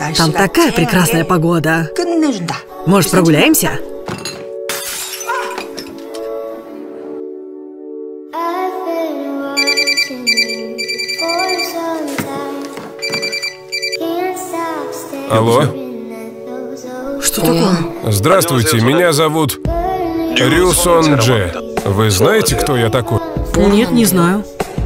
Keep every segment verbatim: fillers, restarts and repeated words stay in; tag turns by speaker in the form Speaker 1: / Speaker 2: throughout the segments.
Speaker 1: Там такая прекрасная погода. Может, прогуляемся?
Speaker 2: Алло?
Speaker 1: Что такое?
Speaker 2: Здравствуйте, меня зовут Рю Сон Дже. Вы знаете, кто я такой?
Speaker 1: Нет, не знаю.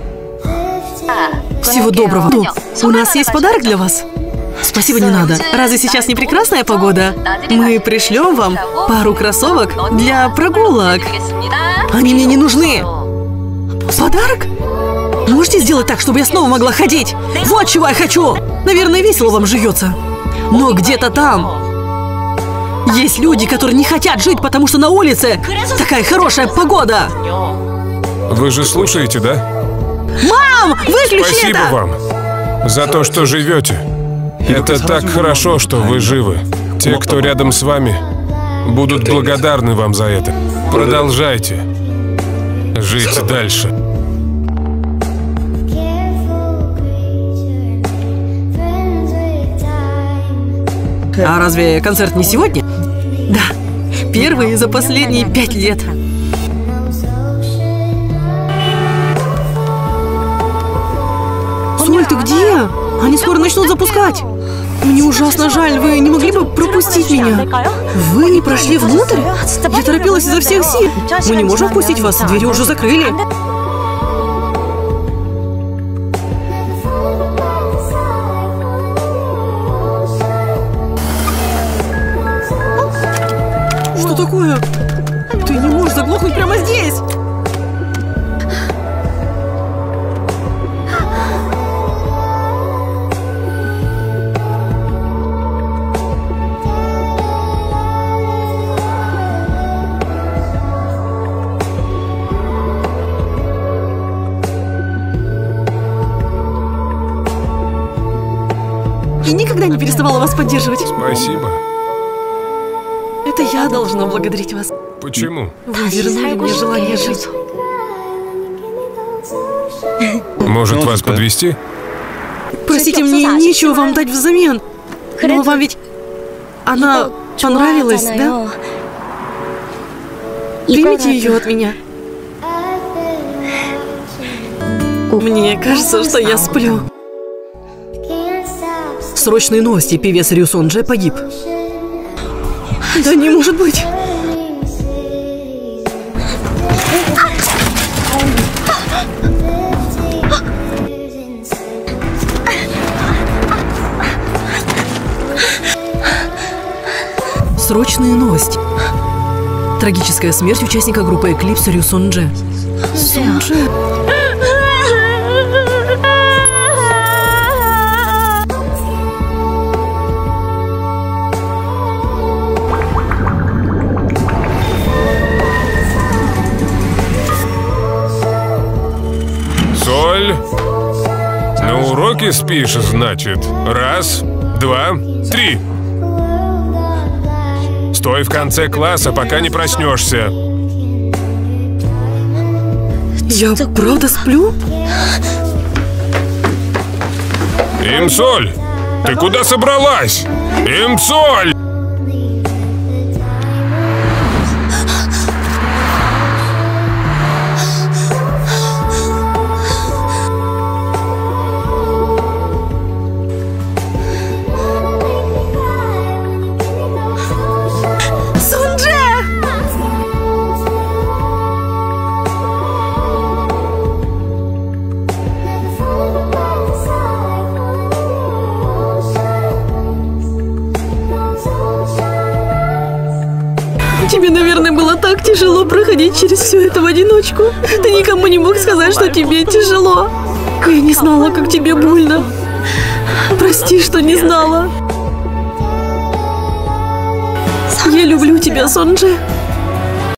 Speaker 1: Всего доброго. Ну, у нас есть подарок для вас. Спасибо, не надо. Разве сейчас не прекрасная погода? Мы пришлем вам пару кроссовок для прогулок. Они мне не нужны. Подарок? Можете сделать так, чтобы я снова могла ходить? Вот чего я хочу! Наверное, весело вам живется. Но где-то там есть люди, которые не хотят жить, потому что на улице такая хорошая погода.
Speaker 2: Вы же слушаете, да?
Speaker 1: Мам, выключи
Speaker 2: Спасибо
Speaker 1: это!
Speaker 2: вам за то, что живете. Это так хорошо, что вы живы. Те, кто рядом с вами, будут благодарны вам за это. Продолжайте жить дальше.
Speaker 1: А разве концерт не сегодня? Да, первый за последние пять лет. Соль, ты где? Они скоро начнут запускать. Мне ужасно жаль, вы не могли бы пропустить меня? Вы не прошли внутрь? Я торопилась изо всех сил. Мы не можем впустить вас, двери уже закрыли. Что такое? Ты не можешь заглохнуть прямо здесь. Я никогда не переставала вас поддерживать.
Speaker 2: Спасибо.
Speaker 1: Это я должна благодарить вас.
Speaker 2: Почему?
Speaker 1: Вы вернули мне желание жить.
Speaker 2: Может, вас подвезти?
Speaker 1: Простите, мне нечего вам дать взамен. Но вам ведь она понравилась, да? Примите ее от меня. Мне кажется, что я сплю. Срочные новости. Певец Рю Сон Дже погиб. Да не может быть. Срочные новости. Трагическая смерть участника группы Eclipse Рю Сон Дже. Сон Дже.
Speaker 2: Соль, на уроке спишь, значит. Раз, два, три. Стой в конце класса, пока не проснешься.
Speaker 1: Я правда сплю?
Speaker 2: Имсоль, ты куда собралась? Имсоль!
Speaker 1: Тебе, наверное, было так тяжело проходить через все это в одиночку. Ты никому не мог сказать, что тебе тяжело. Я не знала, как тебе больно. Прости, что не знала. Я люблю тебя, Сон Дже.